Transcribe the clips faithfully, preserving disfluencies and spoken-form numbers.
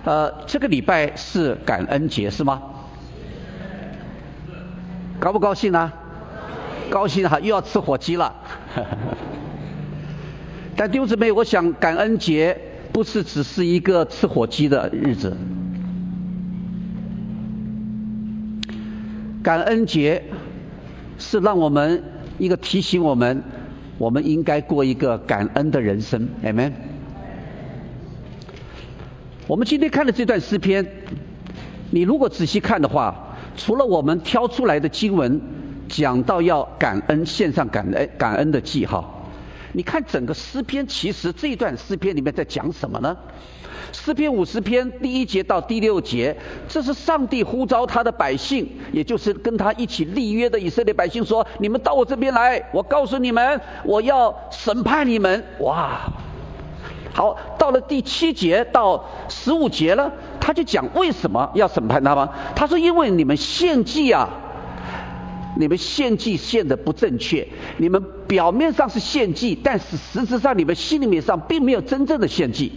呃，这个礼拜是感恩节是吗？高不高兴呢？高兴哈，又要吃火鸡了。但弟兄姊妹，我想感恩节不是只是一个吃火鸡的日子，感恩节是让我们一个提醒我们，我们应该过一个感恩的人生。 Amen。 我们今天看的这段诗篇，你如果仔细看的话，除了我们挑出来的经文讲到要感恩，献上感恩感恩的记号，你看整个诗篇，其实这一段诗篇里面在讲什么呢？诗篇五十篇第一节到第六节，这是上帝呼召他的百姓，也就是跟他一起立约的以色列百姓说，你们到我这边来，我告诉你们，我要审判你们。哇，好，到了第七节到十五节了，他就讲为什么要审判他们。他说，因为你们献祭啊，你们献祭献的不正确，你们表面上是献祭，但是实质上你们心里面上并没有真正的献祭。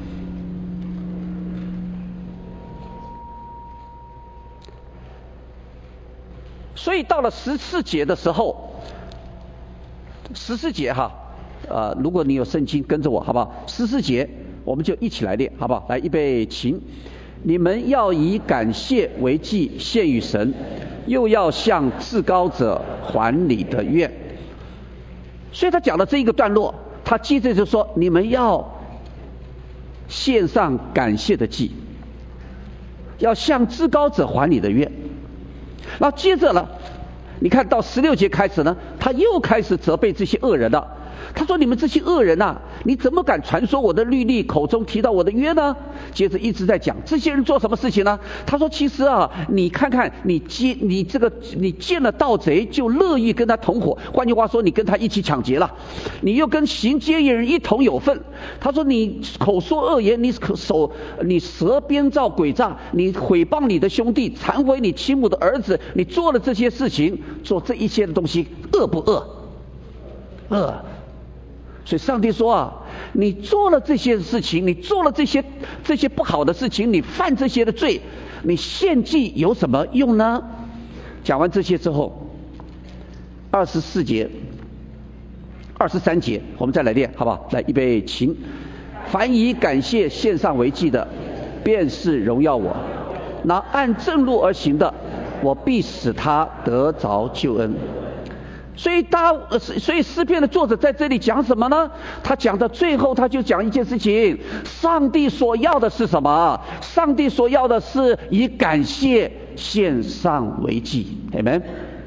所以到了十四节的时候，十四节哈，呃，如果你有圣经跟着我好不好？十四节我们就一起来念好不好？来，预备起。你们要以感谢为祭献与神，又要向至高者还你的愿。所以他讲了这一个段落，他接着就说，你们要献上感谢的祭，要向至高者还你的愿。然后接着呢，你看到十六节开始呢，他又开始责备这些恶人了。他说，你们这些恶人啊，你怎么敢传说我的律例，口中提到我的约呢？接着一直在讲这些人做什么事情呢？他说，其实啊，你看看你见你这个你见了盗贼就乐意跟他同伙，换句话说，你跟他一起抢劫了，你又跟行奸淫人一同有份。他说，你口说恶言，你手你舌编造诡诈，你毁谤你的兄弟，残毁你亲母的儿子，你做了这些事情，做这一切的东西，恶不恶？恶。所以上帝说啊，你做了这些事情，你做了这些这些不好的事情，你犯这些的罪，你献祭有什么用呢？讲完这些之后，二十四节、二十三节，我们再来念，好不好？来，预备，请。凡以感谢献上为祭的，便是荣耀我；那按正路而行的，我必使他得着救恩。所以大，所以诗篇的作者在这里讲什么呢？他讲到最后，他就讲一件事情：上帝所要的是什么？上帝所要的是以感谢献上为祭。Amen。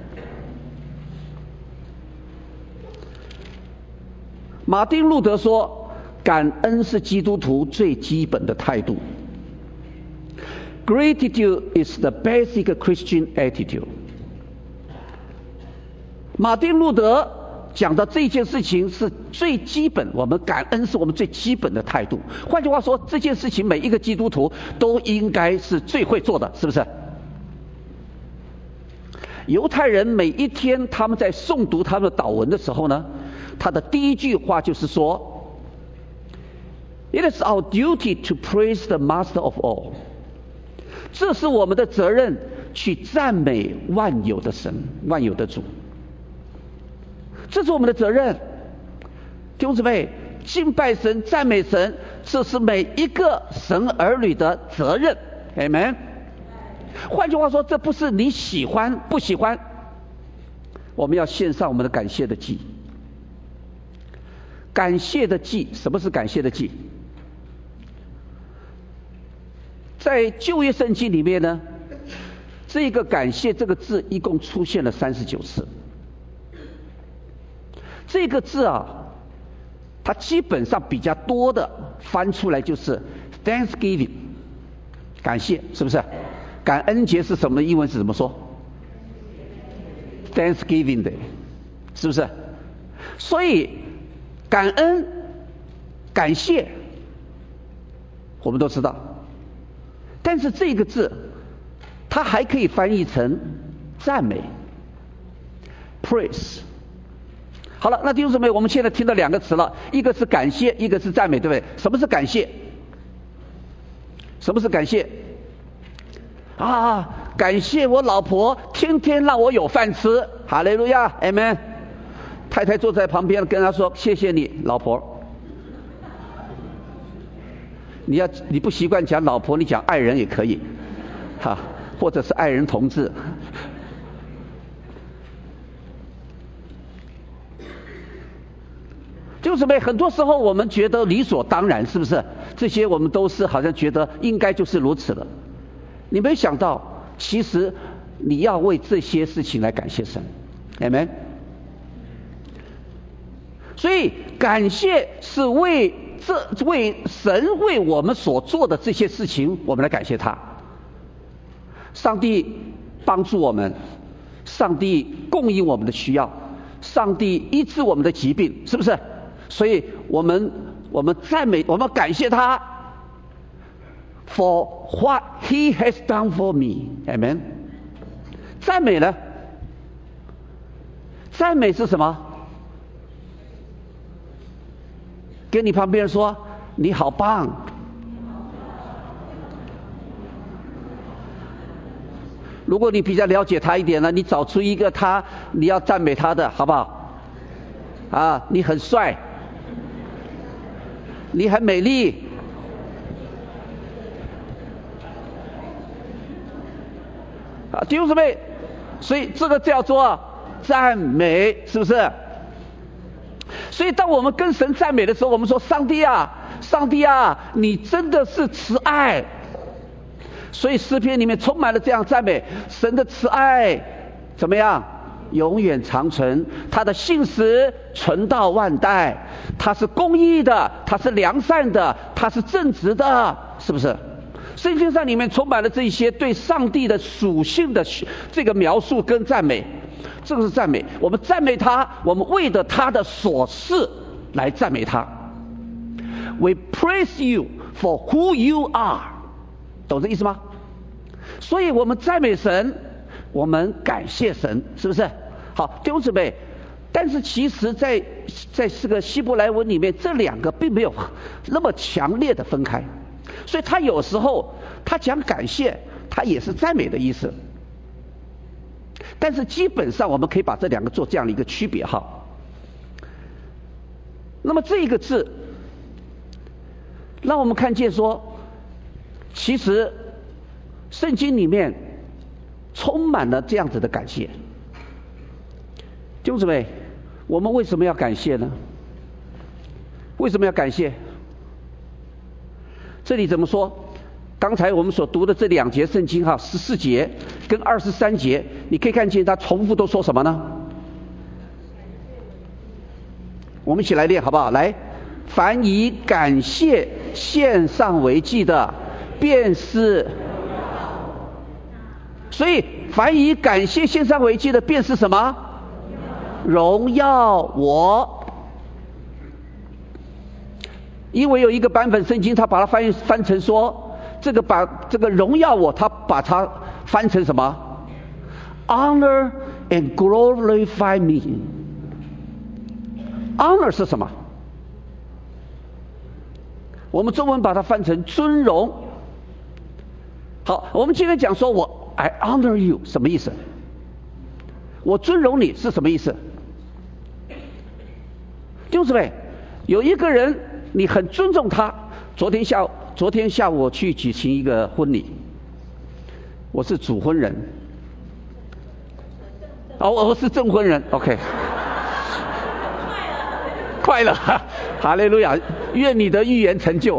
马丁路德说，感恩是基督徒最基本的态度。Gratitude is the basic Christian attitude。马丁路德讲的这件事情是最基本，我们感恩是我们最基本的态度。换句话说，这件事情每一个基督徒都应该是最会做的，是不是？犹太人每一天他们在诵读他们的祷文的时候呢，他的第一句话就是说 It is our duty to praise the Master of all。 这是我们的责任，去赞美万有的神，万有的主。这是我们的责任。弟兄姊妹，敬拜神、赞美神，这是每一个神儿女的责任。Amen。换句话说，这不是你喜欢不喜欢，我们要献上我们的感谢的祭。感谢的祭，什么是感谢的祭？在旧约圣经里面呢，这个感谢这个字一共出现了三十九次。这个字啊，它基本上比较多的翻出来就是 Thanksgiving， 感谢，是不是？感恩节是什么？英文是怎么说？ Thanksgiving Day， 是不是？所以感恩、感谢，我们都知道。但是这个字，它还可以翻译成赞美 ，praise。好了，那弟兄姊妹，我们现在听到两个词了，一个是感谢，一个是赞美，对不对？什么是感谢？ 什么是感谢？啊，感谢我老婆天天让我有饭吃，哈利路亚 ，amen。太太坐在旁边跟他说：“谢谢你，老婆。”你要你不习惯讲老婆，你讲爱人也可以，哈，或者是爱人同志。就是呗，很多时候我们觉得理所当然，是不是？这些我们都是好像觉得应该就是如此的。你没想到，其实你要为这些事情来感谢神 ，amen。所以感谢是为这为神为我们所做的这些事情，我们来感谢他。上帝帮助我们，上帝供应我们的需要，上帝医治我们的疾病，是不是？所以我们我们赞美，我们感谢他 for what he has done for me， amen。赞美呢？赞美是什么？跟你旁边人说你好棒。如果你比较了解他一点呢，你找出一个他你要赞美他的，好不好？啊，你很帅，你很美丽，啊，弟兄姊妹，所以这个叫做赞美，是不是？所以当我们跟神赞美的时候，我们说上帝啊，上帝啊，你真的是慈爱。所以诗篇里面充满了这样赞美，神的慈爱怎么样？永远长存，他的信实存到万代，他是公义的，他是良善的，他是正直的，是不是？圣经上里面充满了这些对上帝的属性的这个描述跟赞美，这个是赞美。我们赞美他，我们为着他的所事来赞美他。We praise you for who you are， 懂这意思吗？所以我们赞美神，我们感谢神，是不是？好，弟兄姊妹，但是其实在在这个希伯来文里面，这两个并没有那么强烈的分开，所以他有时候他讲感谢，他也是赞美的意思。但是基本上我们可以把这两个做这样的一个区别哈。那么这一个字，让我们看见说，其实圣经里面充满了这样子的感谢。弟兄姊妹，我们为什么要感谢呢？为什么要感谢？这里怎么说？刚才我们所读的这两节圣经哈，十四节跟二十三节，你可以看见它重复都说什么呢？我们一起来念好不好？来，凡以感谢献上为祭的，便是。所以凡以感谢献上为祭的，便是什么？荣耀我。因为有一个版本圣经，他把它翻译翻成说，这个把这个荣耀我，他把它翻成什么 ？Honor and glorify me。Honor 是什么？我们中文把它翻成尊荣。好，我们今天讲说我 I honor you 什么意思？我尊荣你是什么意思？弟兄姊妹，有一个人你很尊重他。昨天下午，昨天下午我去举行一个婚礼，我是主婚人。哦，我是证婚人 ，OK。快乐，哈利路亚！愿你的预言成就。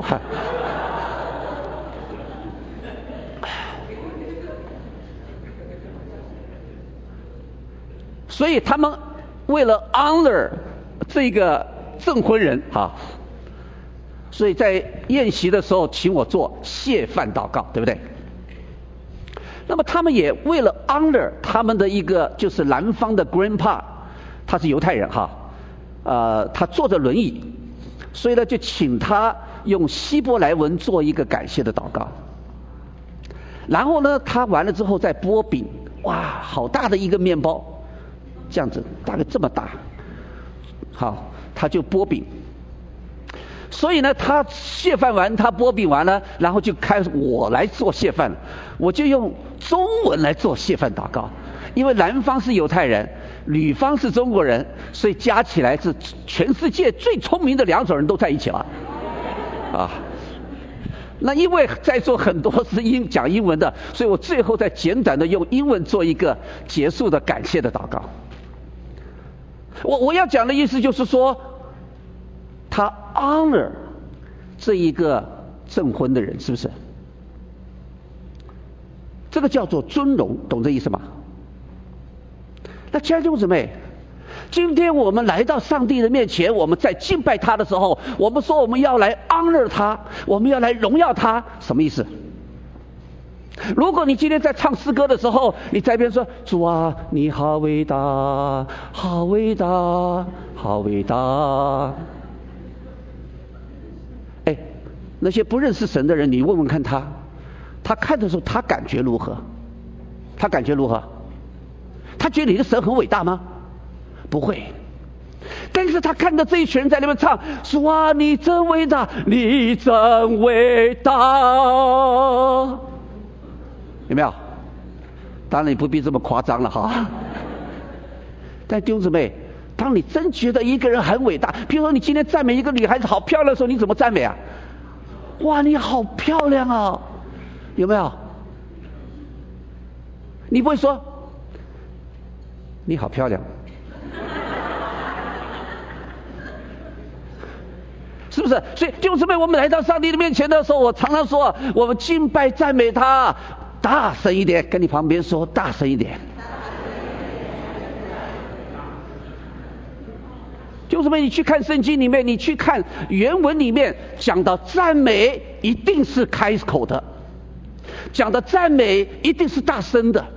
所以他们为了 honor 这个证婚人啊，所以在宴席的时候请我做谢饭祷告，对不对？那么他们也为了 honor 他们的一个就是南方的 grandpa， 他是犹太人哈，呃，他坐着轮椅，所以呢就请他用希伯来文做一个感谢的祷告。然后呢，他完了之后再剥饼，哇，好大的一个面包。这样子大概这么大，好，他就剥饼。 所以呢，他谢饭完，他波饼完了，然后就开始我来做谢饭了。我就用中文来做谢饭祷告，因为南方是犹太人，女方是中国人，所以加起来是全世界最聪明的两种人都在一起了啊。那因为在座很多是英讲英文的，所以我最后再简短的用英文做一个结束的感谢的祷告。我我要讲的意思就是说，他 honor 这一个证婚的人，是不是？这个叫做尊荣，懂这意思吗？那亲爱的弟兄姊妹，今天我们来到上帝的面前，我们在敬拜他的时候，我们说我们要来 honor 他，我们要来荣耀他，什么意思？如果你今天在唱诗歌的时候，你在一边说主啊你好伟大，好伟大，好伟大，哎，那些不认识神的人，你问问看他，他看的时候他感觉如何？他感觉如何？他觉得你的神很伟大吗？不会。但是他看到这一群人在那边唱主啊你真伟大，你真伟大，有没有？当然你不必这么夸张了哈。但弟兄姊妹，当你真觉得一个人很伟大，比如说你今天赞美一个女孩子好漂亮的时候，你怎么赞美啊？哇你好漂亮啊，有没有？你不会说你好漂亮，是不是？所以弟兄姊妹，我们来到上帝的面前的时候，我常常说我们敬拜赞美他，大声一点，跟你旁边说大声一点。弟兄姊妹，你去看圣经里面，你去看原文里面讲到赞美一定是开口的，讲的赞美一定是大声的。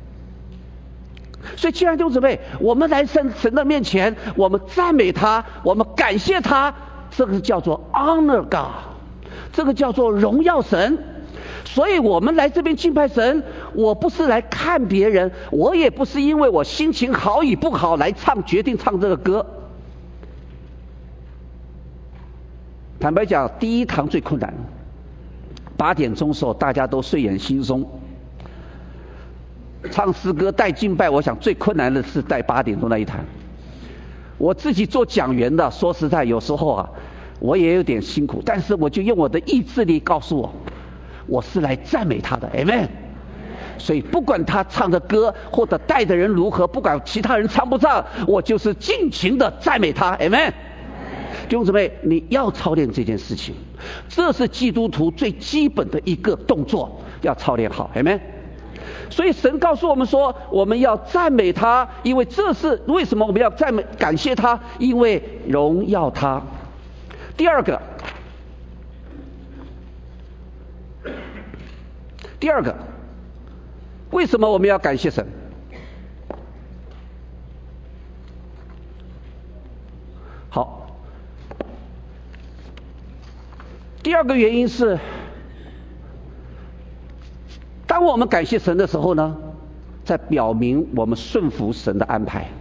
所以亲爱的弟兄姊妹，我们来神神的面前，我们赞美他，我们感谢他，这个叫做 honor God， 这个叫做荣耀神。所以我们来这边敬拜神，我不是来看别人，我也不是因为我心情好与不好来唱决定唱这个歌。坦白讲，第一堂最困难，八点钟的时候大家都睡眼惺忪，唱诗歌带敬拜，我想最困难的是带八点钟那一堂。我自己做讲员的，说实在有时候啊我也有点辛苦，但是我就用我的意志力告诉我，我是来赞美他的 Amen。 所以不管他唱的歌或者带的人如何，不管其他人唱不唱，我就是尽情的赞美他 Amen。 弟兄姊妹，你要操练这件事情，这是基督徒最基本的一个动作，要操练好 Amen。 所以神告诉我们说，我们要赞美他，因为这是为什么我们要赞美感谢他，因为荣耀他。第二个第二个为什么我们要感谢神？好，第二个原因是，当我们感谢神的时候呢，在表明我们顺服神的安排。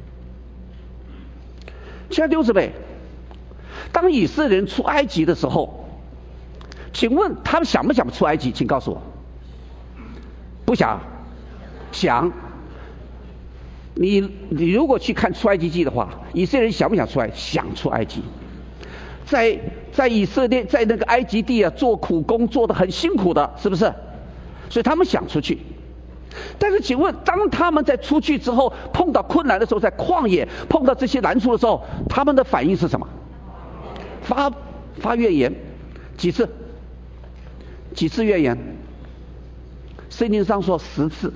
亲爱的弟兄姊妹，当以色列人出埃及的时候，请问他们想不想出埃及？请告诉我。不想？想。你你如果去看出埃及记的话，以色列人想不想出埃及？想出埃及。在在以色列在那个埃及地啊做苦工，做得很辛苦的，是不是？所以他们想出去。但是请问，当他们在出去之后碰到困难的时候，在旷野碰到这些难处的时候，他们的反应是什么？发发怨言。几次？几次怨言？圣经上说十次，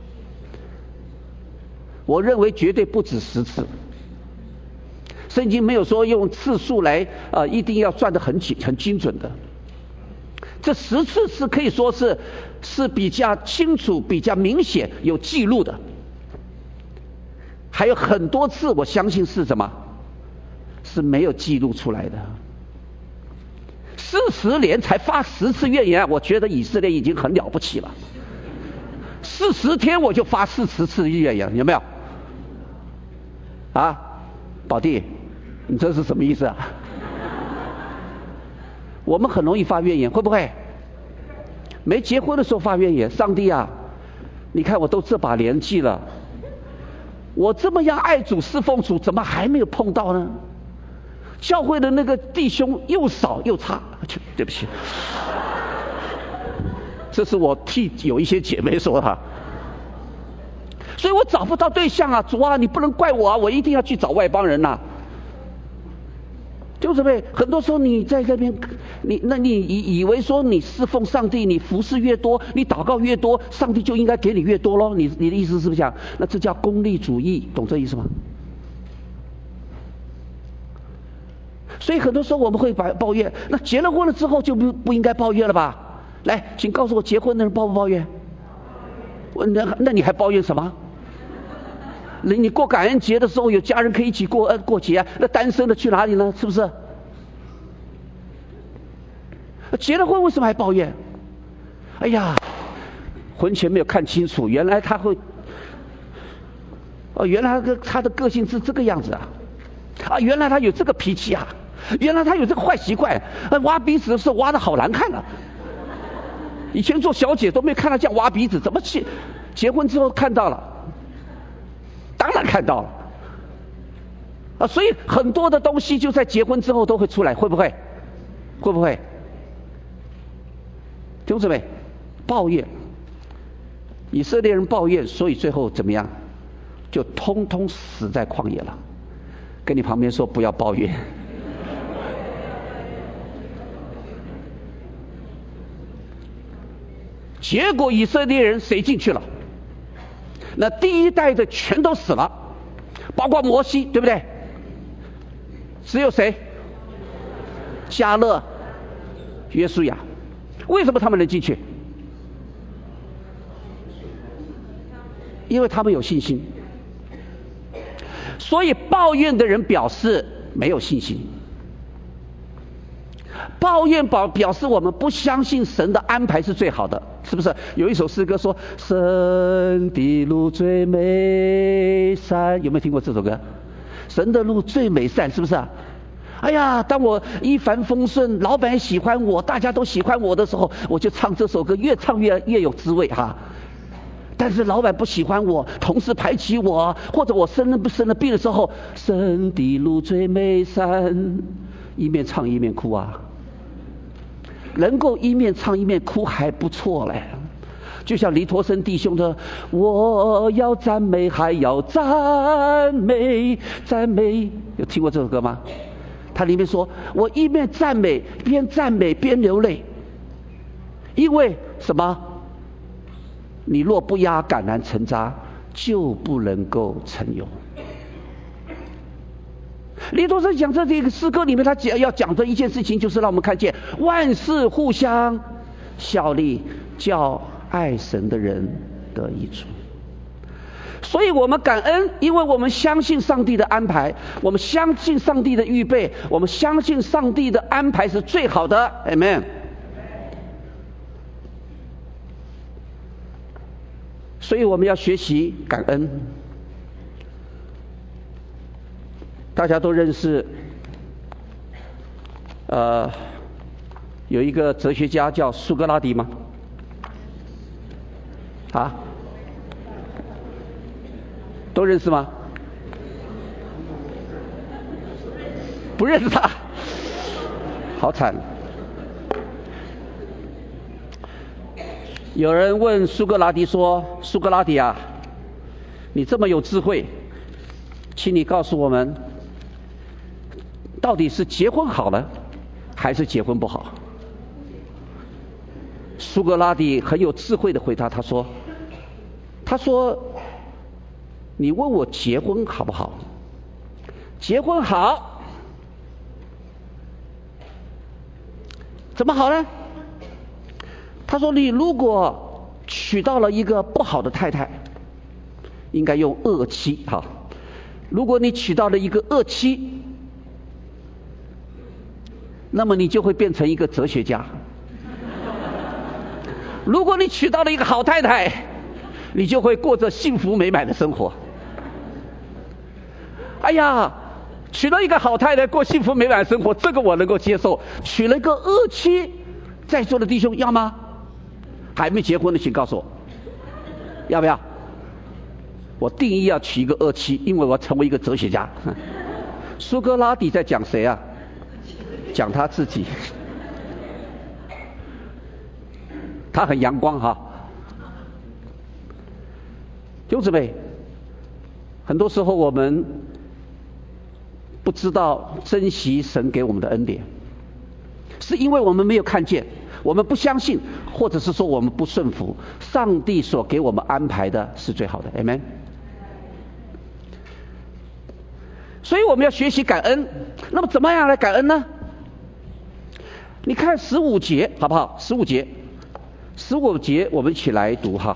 我认为绝对不止十次。圣经没有说用次数来呃一定要算得很精很精准的。这十次是可以说是是比较清楚、比较明显、有记录的。还有很多次，我相信是什么？是没有记录出来的。四十年才发十次怨言，我觉得以色列已经很了不起了。四十天我就发四十次怨言，有没有？啊，宝弟，你这是什么意思啊？ 我们很容易发怨言，会不会？没结婚的时候发怨言，上帝啊，你看我都这把年纪了，我这么样爱主侍奉主，怎么还没有碰到呢？教会的那个弟兄又少又差，对不起，这是我替有一些姐妹说的，所以我找不到对象啊，主啊，你不能怪我啊，我一定要去找外邦人呐、啊。就是呗，很多时候你在这边，你那你以以为说你侍奉上帝，你服侍越多，你祷告越多，上帝就应该给你越多咯。你你的意思是不是这样？那这叫功利主义，懂这意思吗？所以很多时候我们会把抱怨，那结了婚了之后就不不应该抱怨了吧？来，请告诉我，结婚的人抱不抱怨？那那你还抱怨什么？你你过感恩节的时候有家人可以一起过呃过节啊，那单身的去哪里呢？是不是？结了婚为什么还抱怨？哎呀，婚前没有看清楚，原来他会，哦，原来他他的个性是这个样子啊，啊，原来他有这个脾气啊，原来他有这个坏习惯，挖鼻子的时候挖的好难看啊。以前做小姐都没看他这样挖鼻子，怎么结结婚之后看到了？当然看到了啊，所以很多的东西就在结婚之后都会出来，会不会？会不会？弟兄姊妹，抱怨，以色列人抱怨，所以最后怎么样？就通通死在旷野了。跟你旁边说不要抱怨。结果以色列人谁进去了？那第一代的全都死了，包括摩西，对不对？只有谁？迦勒、约书亚。为什么他们能进去？因为他们有信心。所以抱怨的人表示没有信心，抱怨表表示我们不相信神的安排是最好的，是不是？有一首诗歌说神的路最美善，有没有听过这首歌？神的路最美善，是不是啊？哎呀，当我一帆风顺，老板喜欢我，大家都喜欢我的时候，我就唱这首歌，越唱越越有滋味哈。但是老板不喜欢我，同事排挤我，或者我生了不生了病的时候，神的路最美善，一面唱一面哭啊。能够一面唱一面哭还不错嘞。就像黎陀生弟兄的，我要赞美，还要赞美，赞美，有听过这首歌吗？它里面说，我一面赞美，边赞美边流泪，因为什么？你若不压橄榄成渣，就不能够成油。黎陀生讲这这个诗歌里面，他讲要讲的一件事情，就是让我们看见万事互相效力，叫爱神的人得益处。所以我们感恩，因为我们相信上帝的安排，我们相信上帝的预备，我们相信上帝的安排是最好的。 Amen。 所以我们要学习感恩。大家都认识呃有一个哲学家叫苏格拉底吗？啊，都认识吗？不认识他，好惨。有人问苏格拉底说，苏格拉底啊，你这么有智慧，请你告诉我们，到底是结婚好了还是结婚不好？苏格拉底很有智慧的回答，他说他说你问我结婚好不好？结婚好。怎么好呢？他说你如果娶到了一个不好的太太，应该用恶妻哈。如果你娶到了一个恶妻，那么你就会变成一个哲学家。如果你娶到了一个好太太，你就会过着幸福美满的生活。哎呀， 娶了一个好太太过幸福美满生活，这个我能够接受。娶了一个恶妻，在座的弟兄要吗？还没结婚的请告诉我，要不要？我定义要娶一个恶妻，因为我要成为一个哲学家。苏格拉底在讲谁啊？讲他自己。他很阳光哈。弟兄姊妹，很多时候我们不知道珍惜神给我们的恩典，是因为我们没有看见，我们不相信，或者是说我们不顺服上帝所给我们安排的是最好的。 Amen。 所以我们要学习感恩。那么怎么样来感恩呢？你看十五节好不好？十五节十五节我们一起来读哈。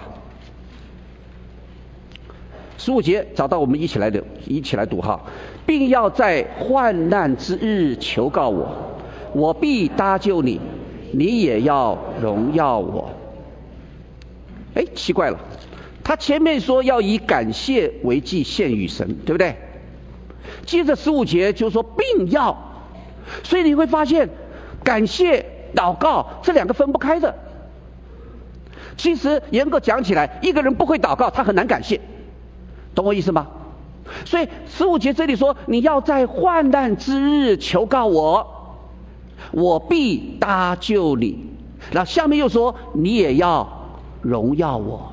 十五节找到，我们一起来读，一起来读哈。并要在患难之日求告我，我必搭救你，你也要荣耀我。哎，奇怪了，他前面说要以感谢为祭献与神，对不对？接着十五节就说并要，所以你会发现感谢祷告这两个分不开的。其实严格讲起来，一个人不会祷告，他很难感谢，懂我意思吗？所以十五节这里说你要在患难之日求告我，我必搭救你。然后下面又说你也要荣耀我。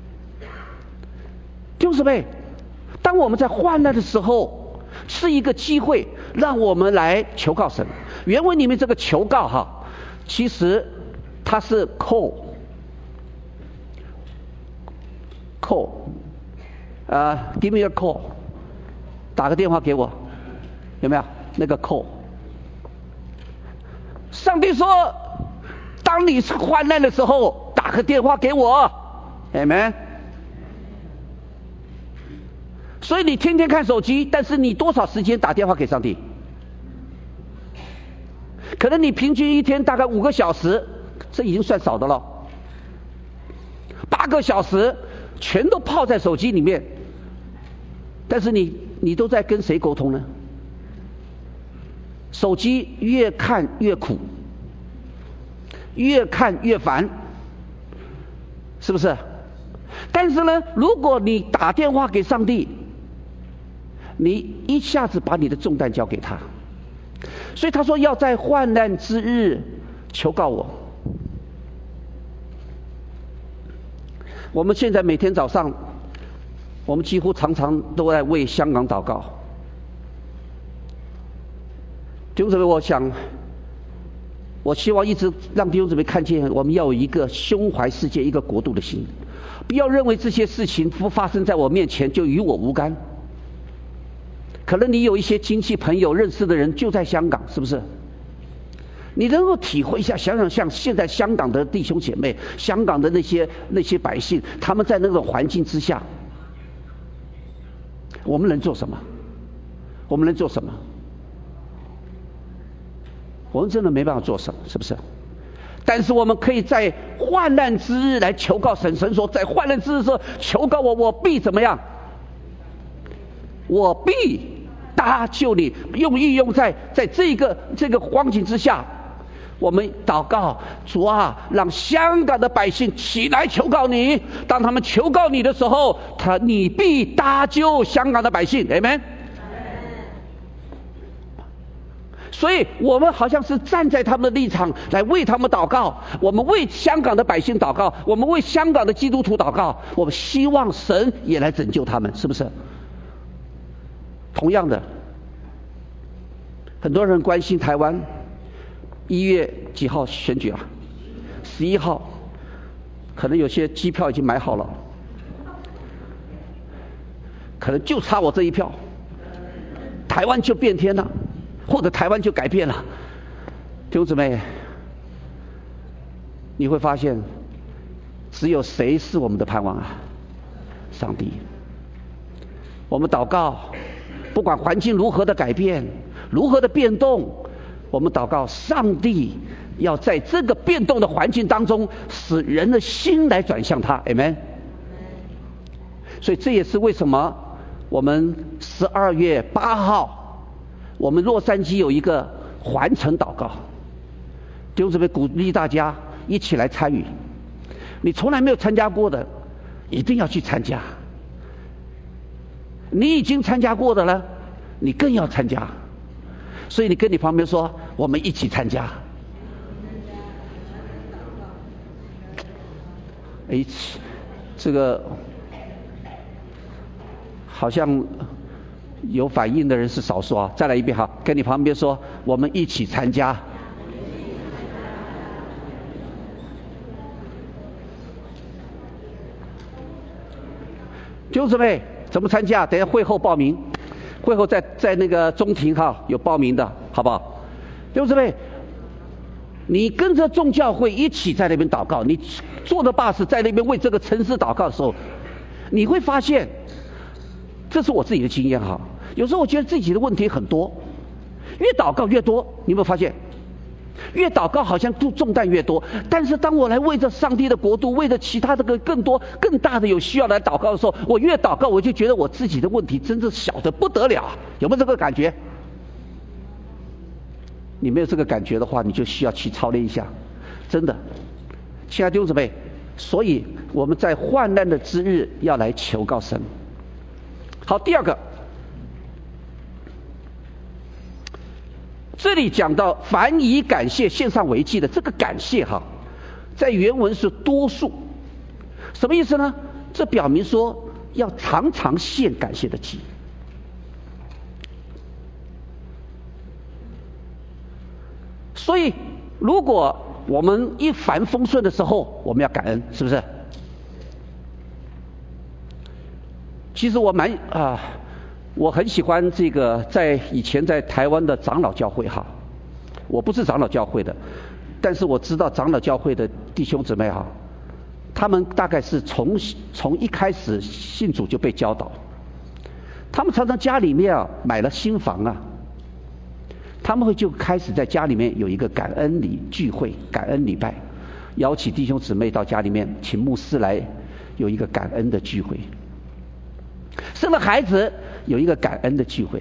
弟兄姊妹，当我们在患难的时候，是一个机会让我们来求告神。原文里面这个求告哈，其实它是 call call 呃 give me a call， 打个电话给我，有没有那个 call？ 上帝说当你是患难的时候打个电话给我， Amen。 所以你天天看手机，但是你多少时间打电话给上帝？可能你平均一天大概五个小时，这已经算少的了。八个小时全都泡在手机里面，但是你你都在跟谁沟通呢？手机越看越苦，越看越烦，是不是？但是呢，如果你打电话给上帝，你一下子把你的重担交给他。所以他说要在患难之日求告我。我们现在每天早上，我们几乎常常都在为香港祷告。弟兄姊妹，我想我希望一直让弟兄姊妹看见，我们要有一个胸怀世界一个国度的心，不要认为这些事情不发生在我面前就与我无干。可能你有一些亲戚朋友认识的人就在香港，是不是？你能够体会一下，想想像现在香港的弟兄姐妹，香港的那些那些百姓，他们在那种环境之下，我们能做什么？我们能做什么？我们真的没办法做什么，是不是？但是我们可以在患难之日来求告神。神说在患难之日说求告我，我必怎么样？我必搭救你。用运用在在这个这个光景之下，我们祷告，主啊，让香港的百姓起来求告你。当他们求告你的时候，他你必搭救香港的百姓。 Amen。 所以我们好像是站在他们的立场来为他们祷告，我们为香港的百姓祷告，我们为香港的基督徒祷告，我们希望神也来拯救他们，是不是？同样的，很多人关心台湾一月几号选举啊？十一号，可能有些机票已经买好了，可能就差我这一票，台湾就变天了，或者台湾就改变了。弟兄姊妹，你会发现只有谁是我们的盼望啊？上帝。我们祷告，不管环境如何的改变，如何的变动，我们祷告上帝要在这个变动的环境当中使人的心来转向他。 Amen。 所以这也是为什么我们十二月八号我们洛杉矶有一个环城祷告，弟兄姊妹鼓励大家一起来参与。你从来没有参加过的，一定要去参加。你已经参加过的了，你更要参加。所以你跟你旁边说，我们一起参加。哎，这个好像有反应的人是少数啊。再来一遍哈，跟你旁边说，我们一起参加。弟兄姊妹，怎么参加？等一下会后报名，会后在在那个中庭哈有报名的，好不好？弟兄姊妹，你跟着众教会一起在那边祷告，你坐着巴士在那边为这个城市祷告的时候，你会发现，这是我自己的经验哈。有时候我觉得自己的问题很多，越祷告越多，你有没有发现？越祷告好像重担越多，但是当我来为着上帝的国度，为着其他这个更多更大的有需要来祷告的时候，我越祷告我就觉得我自己的问题真是小得不得了。有没有这个感觉？你没有这个感觉的话，你就需要去操练一下，真的。亲爱的弟兄姊妹，所以我们在患难的之日要来求告神。好，第二个，这里讲到凡以感谢献上为祭的，这个感谢哈，在原文是多数，什么意思呢？这表明说要常常献感谢的祭。所以如果我们一帆风顺的时候，我们要感恩，是不是？其实我蛮啊，我很喜欢这个，在以前在台湾的长老教会哈，我不是长老教会的，但是我知道长老教会的弟兄姊妹哈，他们大概是从从一开始信主就被教导，他们常常家里面啊买了新房啊，他们会就开始在家里面有一个感恩礼聚会、感恩礼拜，邀请弟兄姊妹到家里面，请牧师来有一个感恩的聚会。生了孩子有一个感恩的聚会，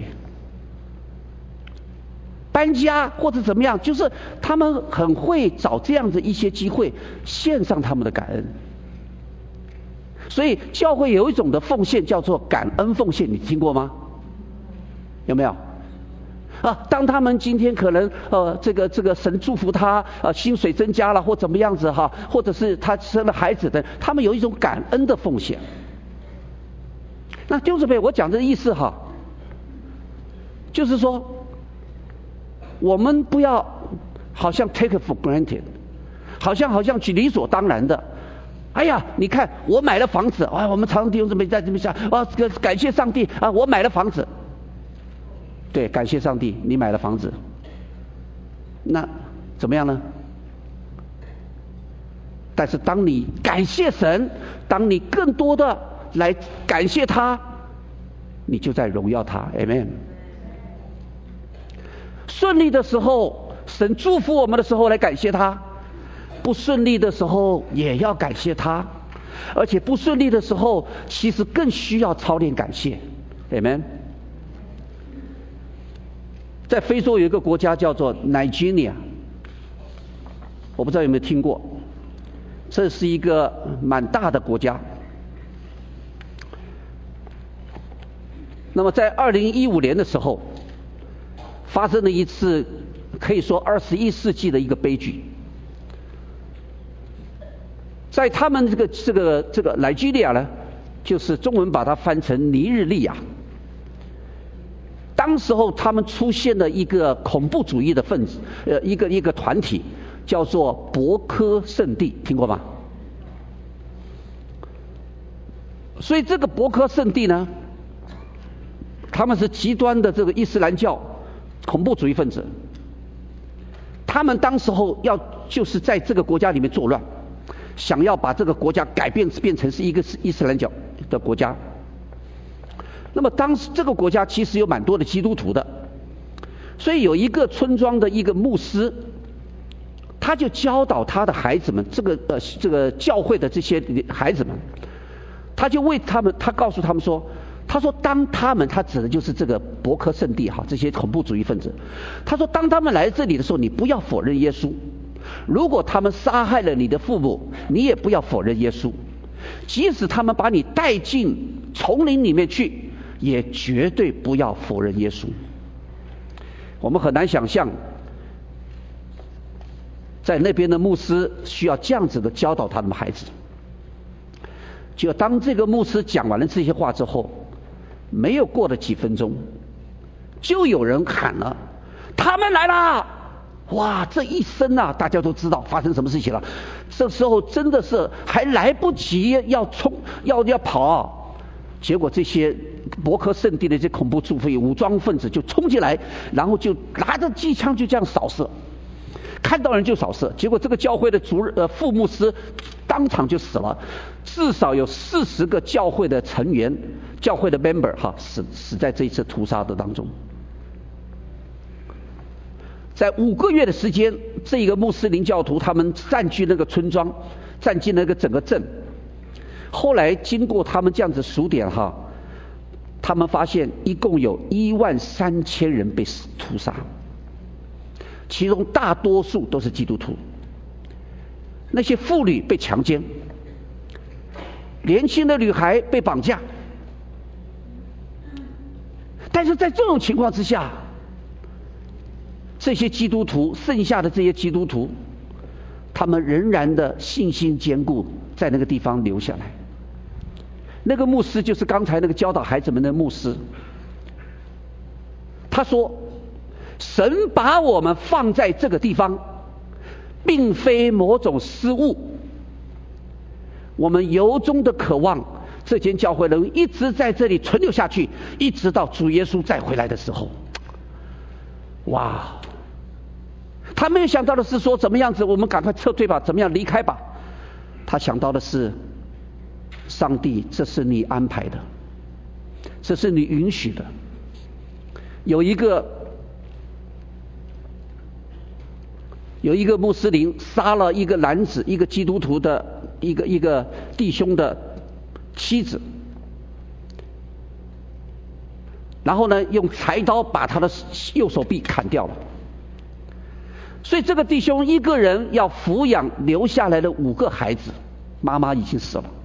搬家或者怎么样，就是他们很会找这样子一些机会献上他们的感恩。所以教会有一种的奉献叫做感恩奉献，你听过吗？有没有？啊，当他们今天可能呃这个这个神祝福他呃薪水增加了或怎么样子哈，或者是他生了孩子的，他们有一种感恩的奉献。那弟兄姊妹，我讲这个意思哈，就是说我们不要好像 take it for granted， 好像好像去理所当然的。哎呀，你看我买了房子啊，我们常常弟兄姊妹在这边想啊，感谢上帝啊，我买了房子。对，感谢上帝，你买了房子。那怎么样呢？但是当你感谢神，当你更多的来感谢他，你就在荣耀他。 Amen。 顺利的时候，神祝福我们的时候来感谢他，不顺利的时候也要感谢他，而且不顺利的时候其实更需要操练感谢。 Amen。 在非洲有一个国家叫做 Nigeria， 我不知道有没有听过，这是一个蛮大的国家。那么在二零一五年的时候，发生了一次可以说二十一世纪的一个悲剧。在他们这个这个这个 Nigeria 呢，就是中文把它翻成尼日利亚。当时候他们出现了一个恐怖主义的分子，呃，一个一个团体叫做博科圣地，听过吗？所以这个博科圣地呢，他们是极端的这个伊斯兰教恐怖主义分子，他们当时候要就是在这个国家里面作乱，想要把这个国家改变变成是一个伊斯兰教的国家。那么当时这个国家其实有蛮多的基督徒的，所以有一个村庄的一个牧师，他就教导他的孩子们，这个呃这个教会的这些孩子们，他就为他们，他告诉他们说， 他说当他们，他指的就是这个伯克圣地哈，这些恐怖主义分子。他说当他们来这里的时候，你不要否认耶稣。如果他们杀害了你的父母，你也不要否认耶稣。即使他们把你带进丛林里面去，也绝对不要否认耶稣。我们很难想象，在那边的牧师需要这样子的教导他们的孩子。就当这个牧师讲完了这些话之后，没有过了几分钟，就有人喊了：“他们来啦！”哇，这一声啊，大家都知道发生什么事情了。这时候真的是还来不及要冲，要要跑，结果这些伯克圣地的这些恐怖主义武装分子就冲进来，然后就拿着机枪就这样扫射，看到人就扫射。结果这个教会的主呃副牧师当场就死了，至少有四十个教会的成员、教会的 member 哈死死在这一次屠杀的当中。在五个月的时间，这个穆斯林教徒他们占据那个村庄，占据那个整个镇。后来经过他们这样子数点哈，他们发现一共有一万三千人被屠杀，其中大多数都是基督徒。那些妇女被强奸，年轻的女孩被绑架。但是在这种情况之下，这些基督徒，剩下的这些基督徒，他们仍然的信心坚固，在那个地方留下来。那个牧师就是刚才那个教导孩子们的牧师，他说：“神把我们放在这个地方，并非某种失误，我们由衷的渴望这间教会能一直在这里存留下去，一直到主耶稣再回来的时候。”哇！他没有想到的是说怎么样子，我们赶快撤退吧，怎么样离开吧。他想到的是，上帝，这是你安排的，这是你允许的。有一个有一个穆斯林杀了一个男子，一个基督徒的一个一个弟兄的妻子，然后呢用柴刀把他的右手臂砍掉了。所以这个弟兄一个人要抚养留下来的五个孩子，妈妈已经死了。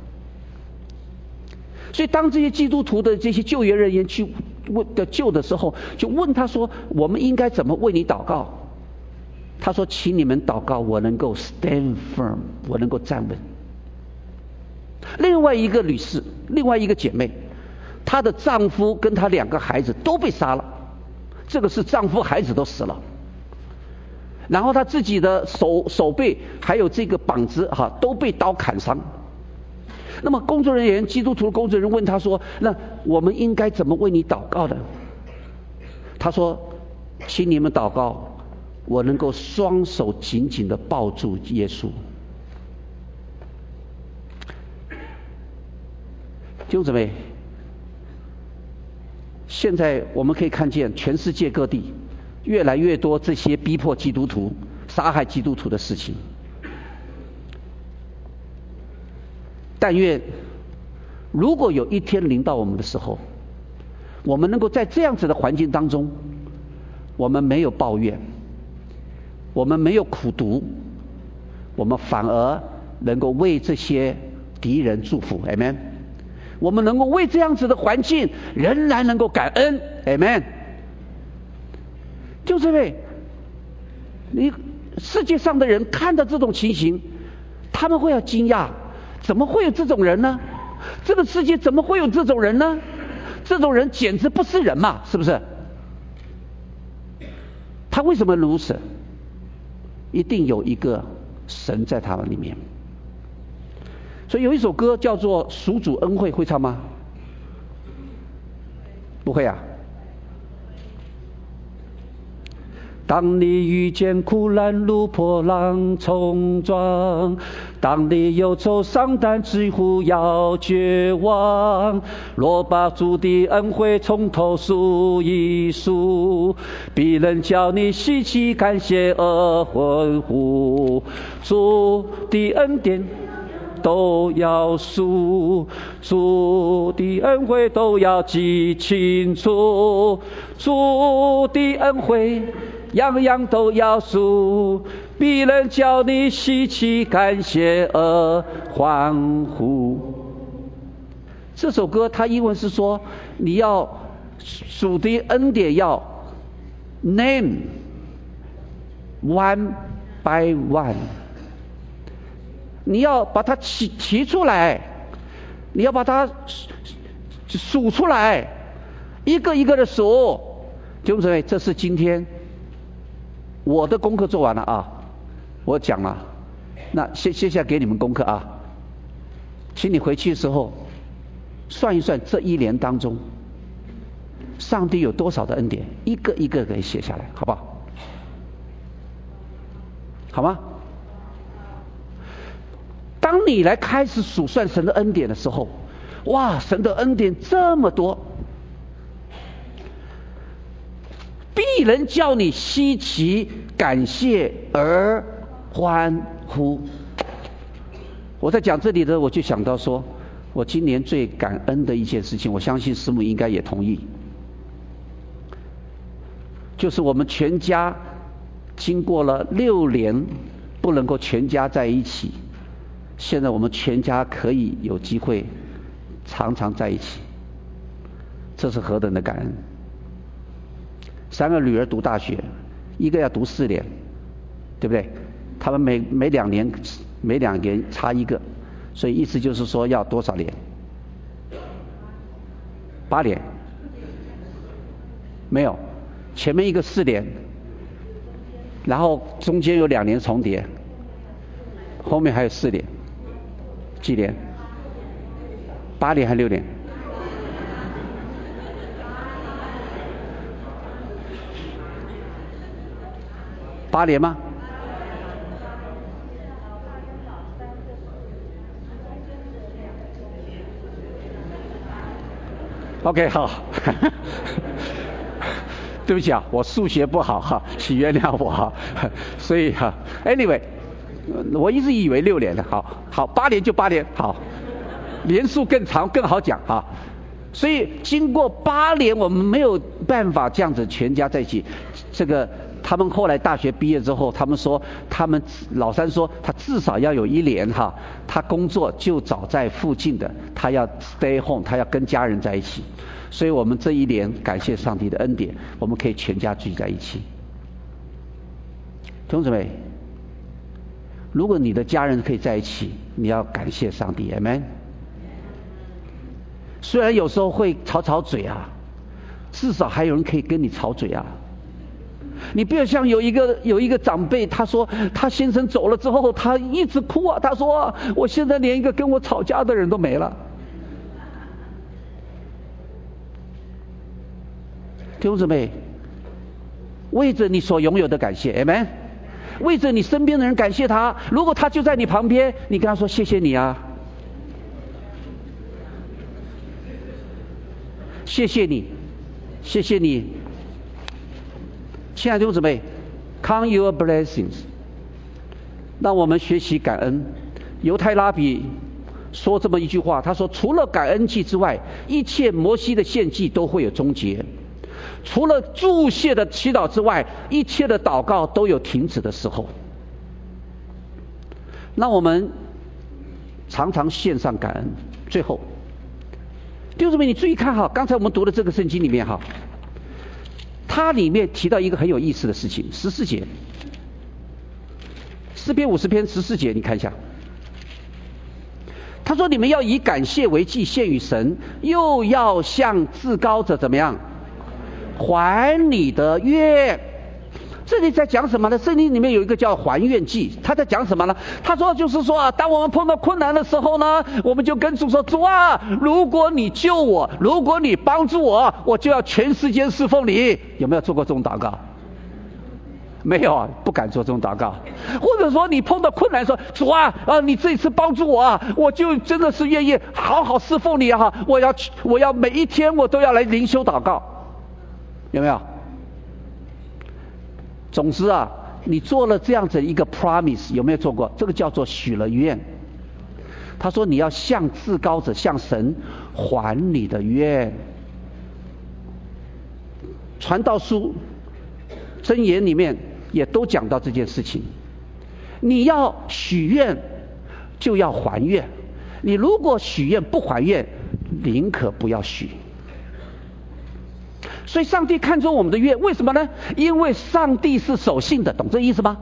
所以当这些基督徒的这些救援人员去问的救的时候，就问他说：“我们应该怎么为你祷告？”他说：“请你们祷告，我能够 stand firm， 我能够站稳。”另外一个女士，另外一个姐妹，她的丈夫跟她两个孩子都被杀了，这个是丈夫孩子都死了。然后他自己的手手背还有这个膀子哈都被刀砍伤。那么工作人员，基督徒的工作人员问他说：“那我们应该怎么为你祷告呢？”他说：“请你们祷告，我能够双手紧紧地抱住耶稣。”弟兄姊妹，现在我们可以看见全世界各地越来越多这些逼迫基督徒、杀害基督徒的事情。但愿如果有一天临到我们的时候，我们能够在这样子的环境当中，我们没有抱怨，我们没有苦读，我们反而能够为这些敌人祝福 Amen。 我们能够为这样子的环境仍然能够感恩 Amen。就这位，你世界上的人看到这种情形，他们会要惊讶，怎么会有这种人呢？这个世界怎么会有这种人呢？这种人简直不是人嘛，是不是？他为什么如此？一定有一个神在他们里面。所以有一首歌叫做《属主恩惠》，会唱吗？不会啊。当你遇见苦难如波浪冲撞，当你忧愁伤胆几乎要绝望，若把主的恩惠从头数一数，必能叫你喜气感谢而欢呼。主的恩典都要数，主的恩惠都要记清楚，主的恩惠样样都要数，必能叫你喜气感谢而欢呼。这首歌它英文是说，你要主的恩典要 name one by one， 你要把它提提出来，你要把它数出来，一个一个的数。弟兄姊妹，这是今天我的功课做完了啊，我讲了，那接接下来给你们功课啊，请你回去的时候算一算这一年当中上帝有多少的恩典，一个一个给写下来，好不好？好吗？当你来开始数算神的恩典的时候，哇，神的恩典这么多，必能叫你稀奇感谢而欢呼。我在讲这里的，我就想到说，我今年最感恩的一件事情，我相信师母应该也同意，就是我们全家经过了六年不能够全家在一起，现在我们全家可以有机会常常在一起，这是何等的感恩。三个女儿读大学，一个要读四年，对不对？他们每每两年每两年差一个，所以意思就是说要多少年？八年？没有，前面一个四年，然后中间有两年重叠，后面还有四年，几年？八年还六年？八年吗？OK， 好。对不起啊，我数学不好哈，请原谅我哈。所以哈 ，anyway， 我一直以为六年的，好，好，八年就八年，好，年数更长更好讲啊。所以经过八年，我们没有办法这样子全家在一起。这个他们后来大学毕业之后，他们说，他们老三说他至少要有一年哈，他工作就找在附近的，他要 stay home， 他要跟家人在一起。所以我们这一年感谢上帝的恩典，我们可以全家聚在一起。弟兄姊妹，如果你的家人可以在一起，你要感谢上帝 Amen。 虽然有时候会吵吵嘴啊，至少还有人可以跟你吵嘴啊。你不要像有一个有一个长辈，他说他先生走了之后，他一直哭啊，他说我现在连一个跟我吵架的人都没了。弟兄姊妹，为着你所拥有的感谢 Amen， 为着你身边的人感谢他。如果他就在你旁边，你跟他说谢谢你啊，谢谢你，谢谢你。亲爱的弟兄姊妹， Count your blessings， 让我们学习感恩。犹太拉比说这么一句话，他说除了感恩祭之外，一切摩西的献祭都会有终结，除了祝谢的祈祷之外，一切的祷告都有停止的时候。那我们常常献上感恩。最后弟兄姊妹，你注意看哈，刚才我们读的这个圣经里面哈，它里面提到一个很有意思的事情，十四节，诗篇五十篇十四节，你看一下。他说你们要以感谢为祭献与神，又要向至高者怎么样还你的愿。这里在讲什么呢？圣经里面有一个叫还愿祭，他在讲什么呢？他说就是说啊，当我们碰到困难的时候呢，我们就跟主说，主啊，如果你救我，如果你帮助我，我就要全世界侍奉你。有没有做过这种祷告？没有啊，不敢做这种祷告。或者说你碰到困难说，主啊，啊你这一次帮助我啊，我就真的是愿意好好侍奉你啊，我要我要每一天我都要来灵修祷告。有没有？总之啊，你做了这样子一个 promise， 有没有做过？这个叫做许了愿。 他说你要向至高者，向神还你的愿。传道书箴言里面也都讲到这件事情，你要许愿就要还愿，你如果许愿不还愿，宁可不要许。所以上帝看重我们的愿，为什么呢？因为上帝是守信的，懂这意思吗？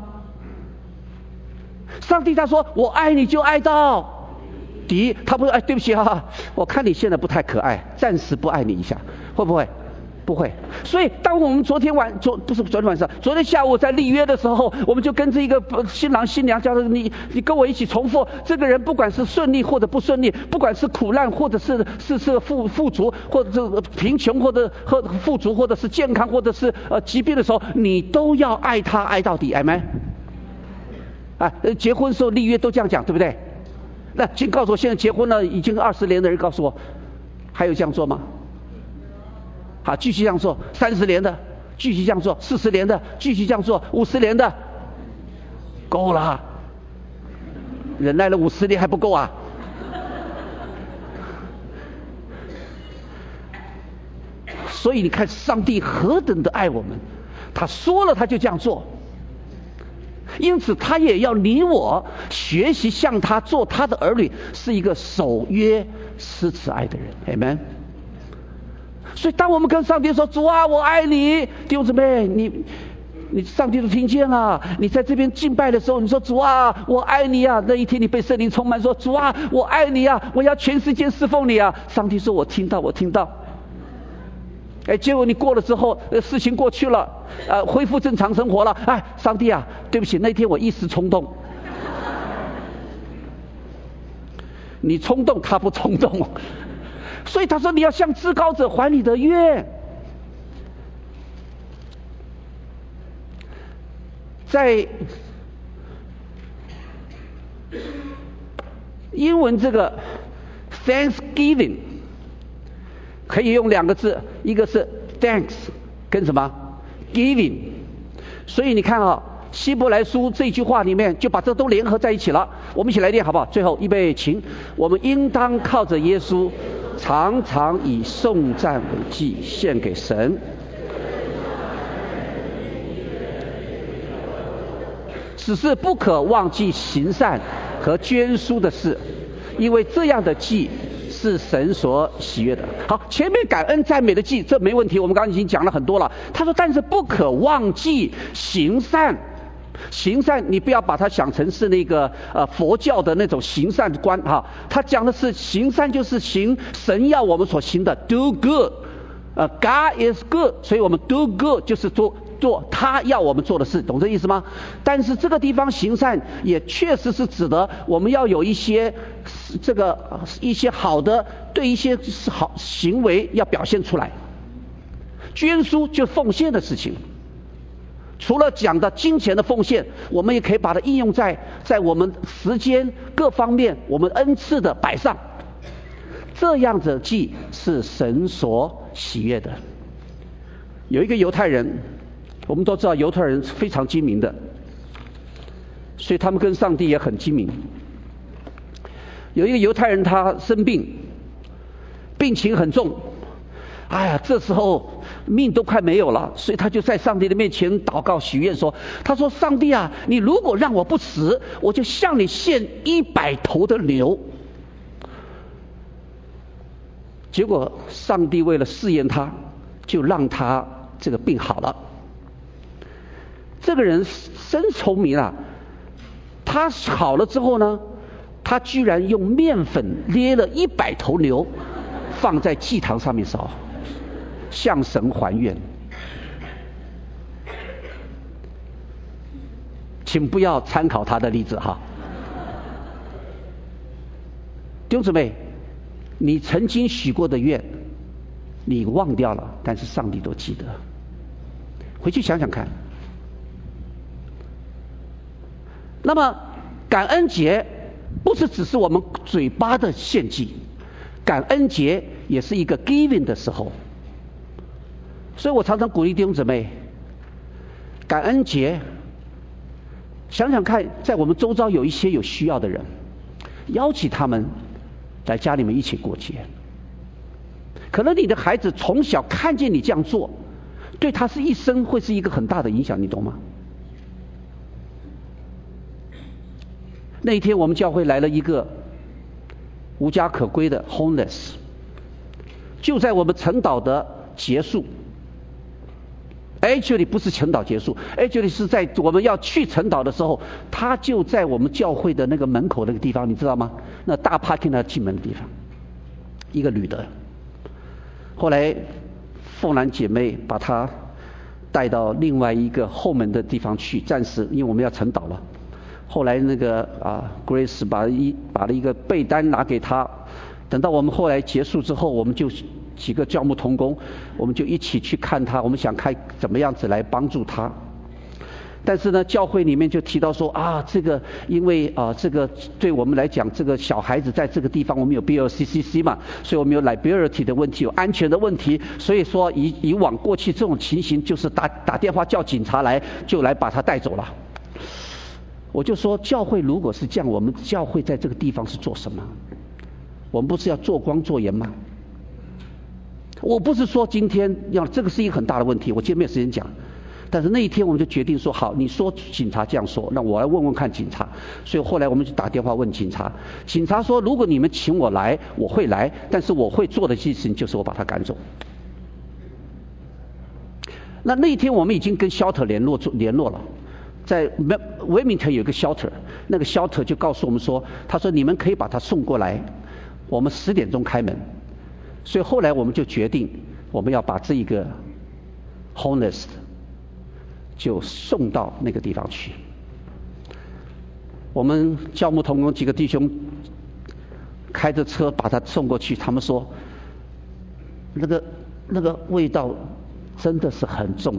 上帝他说我爱你就爱到底，他不是哎对不起哈，我看你现在不太可爱，暂时不爱你一下，会不会？不会。所以当我们昨天晚昨不是昨天晚上，昨天下午在立约的时候，我们就跟这一个新郎新娘叫做你你跟我一起重复，这个人不管是顺利或者不顺利，不管是苦难或者是是是富富足，或者是贫穷或者和富足，或者是健康或者是呃疾病的时候，你都要爱他爱到底，阿们。啊，结婚的时候立约都这样讲，对不对？那请告诉我，现在结婚了已经二十年的人告诉我，还有这样做吗？好，继续这样做，三十年的继续这样做，四十年的继续这样做，五十年的够了，忍耐了五十年还不够啊！所以你看，上帝何等的爱我们，他说了他就这样做。因此他也要你我学习向他做他的儿女，是一个守约施慈爱的人， Amen。 所以当我们跟上帝说主啊我爱你，弟兄姊妹，你你上帝都听见了，你在这边敬拜的时候你说主啊我爱你啊，那一天你被圣灵充满说主啊我爱你啊，我要全世界侍奉你啊，上帝说我听到我听到。哎，结果你过了之后，呃，事情过去了，呃，恢复正常生活了。哎，上帝啊，对不起，那天我一时冲动。你冲动，他不冲动，所以他说你要向至高者还你的愿。在英文这个 Thanksgiving。可以用两个字，一个是 thanks 跟什么 giving， 所以你看啊，希伯来书这句话里面就把这都联合在一起了。我们一起来念好不好？最后预备请，我们应当靠着耶稣，常常以颂赞为祭献给神，只是不可忘记行善和捐书的事，因为这样的祭是神所喜悦的。好，前面感恩赞美的祭这没问题，我们刚刚已经讲了很多了。他说但是不可忘记行善。行善你不要把它想成是那个呃佛教的那种行善观哈，他讲的是行善就是行神要我们所行的 do good， 呃 God is good， 所以我们 do good 就是做做他要我们做的事，懂这意思吗？但是这个地方行善也确实是指的我们要有一些这个一些好的对一些好行为要表现出来。捐书就奉献的事情，除了讲的金钱的奉献，我们也可以把它应用在在我们时间各方面我们恩赐的摆上，这样子祭是神所喜悦的。有一个犹太人，我们都知道犹太人是非常精明的，所以他们跟上帝也很精明。有一个犹太人他生病，病情很重，哎呀这时候命都快没有了，所以他就在上帝的面前祷告许愿说，他说上帝啊，你如果让我不死，我就向你献一百头的牛。结果上帝为了试验他，就让他这个病好了。这个人真聪明啊，他好了之后呢，他居然用面粉捏了一百头牛，放在祭坛上面烧，向神还愿。请不要参考他的例子哈。弟兄姊妹，你曾经许过的愿你忘掉了，但是上帝都记得，回去想想看。那么感恩节不是只是我们嘴巴的献祭，感恩节也是一个 giving 的时候。所以我常常鼓励弟兄姊妹，感恩节想想看，在我们周遭有一些有需要的人， 邀请他们来家里面一起过节。可能你的孩子从小看见你这样做，对他是一生会是一个很大的影响，你懂吗？那一天我们教会来了一个无家可归的 homeless， 就在我们晨祷的结束 actually 不是晨祷结束 actually 是在我们要去晨祷的时候，他就在我们教会的那个门口那个地方，你知道吗？那大 parking 的进门的地方，一个女的。后来凤兰姐妹把她带到另外一个后门的地方去，暂时因为我们要晨祷了。后来那个啊 Grace 把一把了一个被单拿给她，等到我们后来结束之后，我们就几个教牧同工，我们就一起去看她，我们想看怎么样子来帮助她。但是呢，教会里面就提到说啊，这个因为啊，这个对我们来讲，这个小孩子在这个地方，我们有 B L C C C 嘛，所以我们有 liability 的问题，有安全的问题，所以说以以往过去这种情形，就是打打电话叫警察来，就来把他带走了。我就说，教会如果是这样，我们教会在这个地方是做什么？我们不是要做光做盐吗？我不是说今天要这个是一个很大的问题，我今天没有时间讲。但是那一天我们就决定说，好，你说警察这样说，那我来问问看警察。所以后来我们就打电话问警察，警察说如果你们请我来，我会来，但是我会做的事情就是我把他赶走。那那一天我们已经跟 shelter 联络联络了，在 Wilmington 有一个 shelter， 那个 shelter 就告诉我们说，他说你们可以把他送过来，我们十点钟开门。所以后来我们就决定，我们要把这一个 homeless就送到那个地方去。我们教牧同工几个弟兄开着车把他送过去，他们说那个那个味道真的是很重。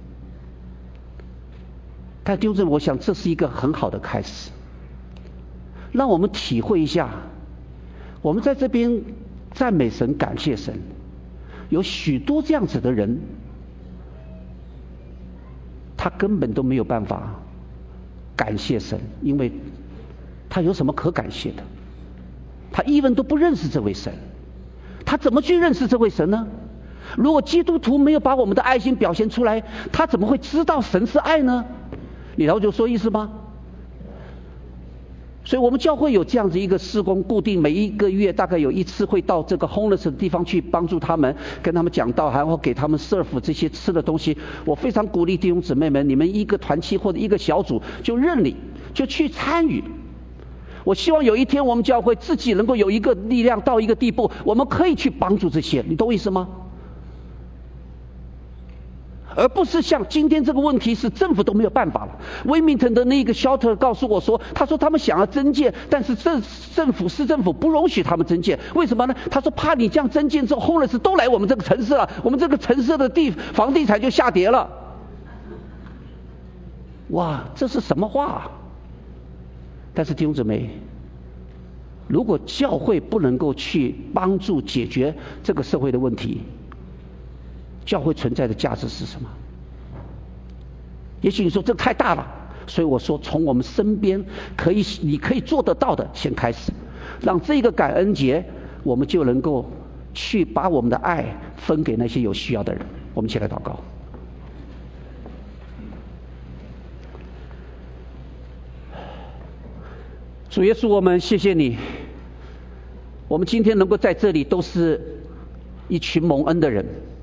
但丢正，我想这是一个很好的开始，让我们体会一下，我们在这边赞美神、感谢神，有许多这样子的人，他根本都没有办法感谢神，因为他有什么可感谢的？他even都不认识这位神，他怎么去认识这位神呢？如果基督徒没有把我们的爱心表现出来，他怎么会知道神是爱呢？你了解说意思吗？所以我们教会有这样子一个事工，固定每一个月大概有一次会到这个 homeless 的地方去帮助他们，跟他们讲道，然后给他们 serve 这些吃的东西。我非常鼓励弟兄姊妹们，你们一个团契或者一个小组就认领，就去参与。我希望有一天我们教会自己能够有一个力量到一个地步，我们可以去帮助这些，你懂我意思吗？而不是像今天这个问题是政府都没有办法了。威明顿的那个 shelter 告诉我说，他说他们想要增建，但是政政府市政府不容许他们增建，为什么呢？他说怕你这样增建之后 homeless 都来我们这个城市了，我们这个城市的地房地产就下跌了。哇，这是什么话啊？但是弟兄姊妹，如果教会不能够去帮助解决这个社会的问题，教会存在的价值是什么？也许你说这太大了，所以我说从我们身边可以你可以做得到的先开始，让这个感恩节我们就能够去把我们的爱分给那些有需要的人。我们一起来祷告。主耶稣，我们谢谢你，我们今天能够在这里都是一群蒙恩的人。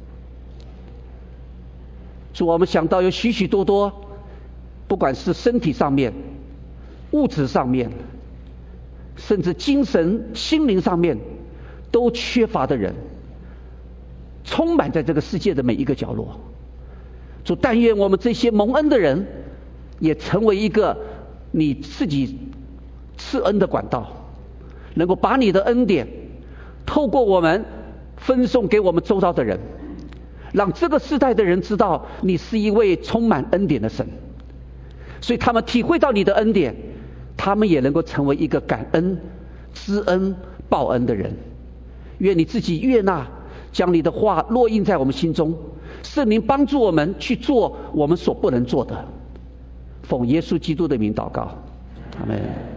主，我们想到有许许多多，不管是身体上面、物质上面，甚至精神、心灵上面都缺乏的人，充满在这个世界的每一个角落。主，但愿我们这些蒙恩的人，也成为一个你自己赐恩的管道，能够把你的恩典透过我们分送给我们周遭的人，让这个世代的人知道你是一位充满恩典的神，所以他们体会到你的恩典，他们也能够成为一个感恩、知恩、报恩的人。愿你自己悦纳，将你的话落印在我们心中，圣灵帮助我们去做我们所不能做的。奉耶稣基督的名祷告，阿们。